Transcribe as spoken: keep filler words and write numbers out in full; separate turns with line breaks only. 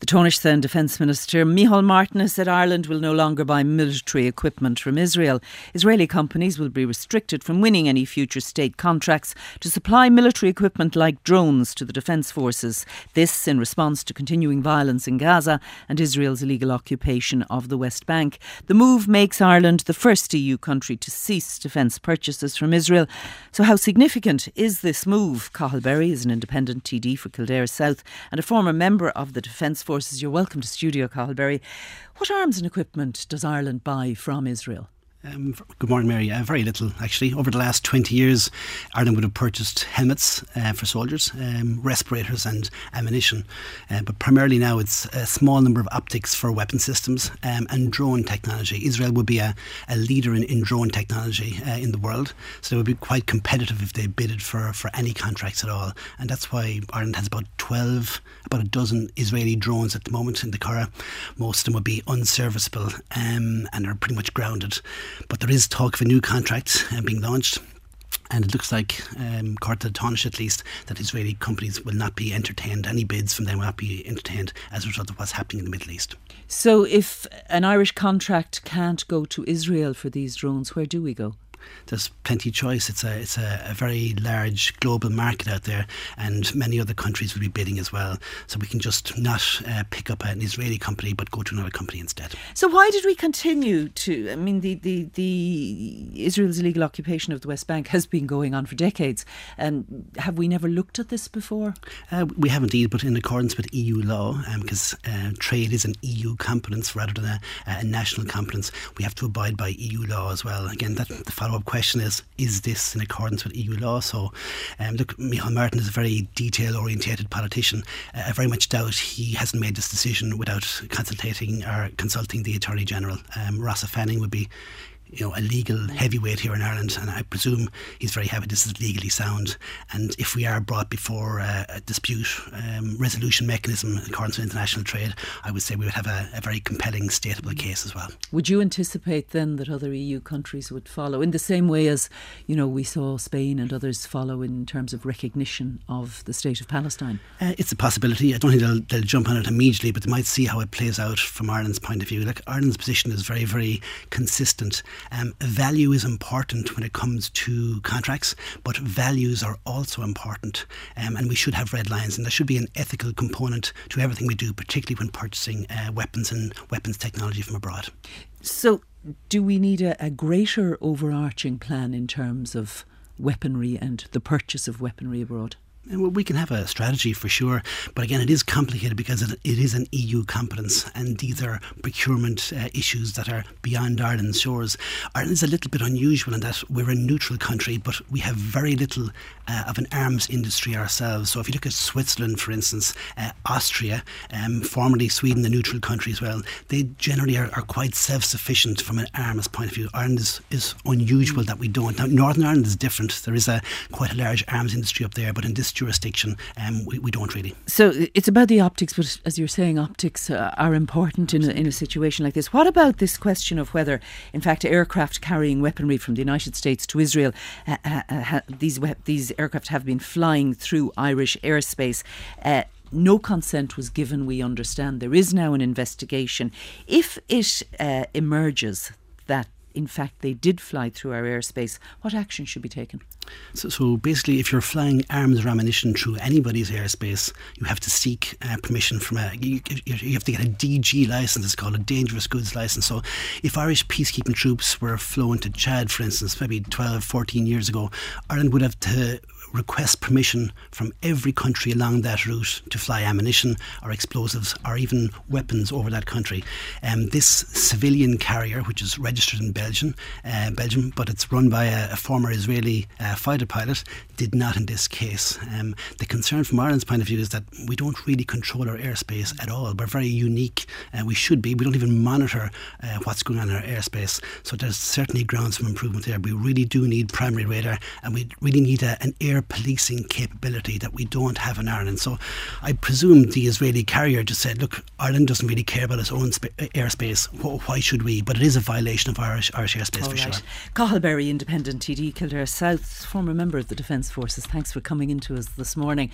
Taoiseach then Defence Minister Micheál Martin has said Ireland will no longer buy military equipment from Israel. Israeli companies will be restricted from winning any future state contracts to supply military equipment like drones to the defence forces. This in response to continuing violence in Gaza and Israel's illegal occupation of the West Bank. The move makes Ireland the first E U country to cease defence purchases from Israel. So how significant is this move? Cathal Berry is an independent T D for Kildare South and a former member of the Defence Forces. You're welcome to studio, Cathal Berry. What arms and equipment does Ireland buy from Israel?
Um, good morning, Mary. Uh, very little, actually. Over the last twenty years, Ireland would have purchased helmets uh, for soldiers, um, respirators and ammunition. Uh, but primarily now it's a small number of optics for weapon systems um, and drone technology. Israel would be a, a leader in, in drone technology uh, in the world. So they would be quite competitive if they bidded for, for any contracts at all. And that's why Ireland has about twelve, about a dozen Israeli drones at the moment in the Curragh. Most of them would be unserviceable um, and are pretty much grounded. But there is talk of a new contract uh, being launched. And it looks like, um, according to the Taoiseach at least, that Israeli companies will not be entertained. Any bids from them will not be entertained as a result of what's happening in the Middle East.
So if an Irish contract can't go to Israel for these drones, where do we go?
There's plenty of choice. It's a it's a, a very large global market out there, and many other countries will be bidding as well. So we can just not uh, pick up an Israeli company, but go to another company instead.
So why did we continue to? I mean, the the, the Israel's illegal occupation of the West Bank has been going on for decades, and have we never looked at this before?
Uh, we have indeed, but in accordance with E U law, because um, uh, trade is an E U competence rather than a, a national competence, we have to abide by E U law as well. Again, that the follow-up question is, is this in accordance with E U law? So um, look, Micheál Martin is a very detail-orientated politician. Uh, I very much doubt he hasn't made this decision without consultating or consulting the Attorney General. Um, Rossa Fanning would be you know, a legal heavyweight here in Ireland, and I presume he's very happy this is legally sound. And if we are brought before uh, a dispute um, resolution mechanism in accordance with international trade, I would say we would have a, a very compelling stateable case as well.
Would you anticipate then that other E U countries would follow in the same way as, you know, we saw Spain and others follow in terms of recognition of the state of Palestine?
Uh, it's a possibility. I don't think they'll, they'll jump on it immediately, but they might see how it plays out from Ireland's point of view. Like, Ireland's position is very, very consistent. Um, value is important when it comes to contracts, but values are also important, um, and we should have red lines, and there should be an ethical component to everything we do, particularly when purchasing uh, weapons and weapons technology from abroad.
So do we need a, a greater overarching plan in terms of weaponry and the purchase of weaponry abroad?
Well, we can have a strategy for sure, but again, it is complicated because it, it is an E U competence, and these are procurement uh, issues that are beyond Ireland's shores. Ireland is a little bit unusual in that we're a neutral country, but we have very little uh, of an arms industry ourselves. So if you look at Switzerland, for instance, uh, Austria, um, formerly Sweden, the neutral country as well, they generally are, are quite self-sufficient from an arms point of view. Ireland is, is unusual that we don't. Now, Northern Ireland is different. There is a quite a large arms industry up there, but in this jurisdiction, um, we, we don't really.
So it's about the optics, but as you're saying, optics uh, are important in a, in a situation like this. What about this question of whether, in fact, aircraft carrying weaponry from the United States to Israel, uh, uh, uh, these we- these aircraft have been flying through Irish airspace? Uh, No consent was given, we understand. There is now an investigation. If it uh, emerges that in fact they did fly through our airspace, what action should be taken?
So, so basically, if you're flying arms or ammunition through anybody's airspace, you have to seek uh, permission from a, you, you have to get a D G licence. It's called a dangerous goods licence. So if Irish peacekeeping troops were flown to Chad, for instance, maybe twelve, fourteen years ago, Ireland would have to request permission from every country along that route to fly ammunition or explosives or even weapons over that country. Um, this civilian carrier, which is registered in Belgium, uh, Belgium, but it's run by a, a former Israeli uh, fighter pilot, did not in this case. Um, the concern from Ireland's point of view is that we don't really control our airspace at all. We're very unique. Uh, we should be. We don't even monitor uh, what's going on in our airspace. So there's certainly grounds for improvement there. We really do need primary radar, and we really need a, an air policing capability that we don't have in Ireland. So I presume the Israeli carrier just said, look, Ireland doesn't really care about its own sp- airspace. Why should we? But it is a violation of Irish, Irish airspace All for right. sure.
Cathal Berry, independent T D, Kildare South, former member of the Defence Forces. Thanks for coming into us this morning.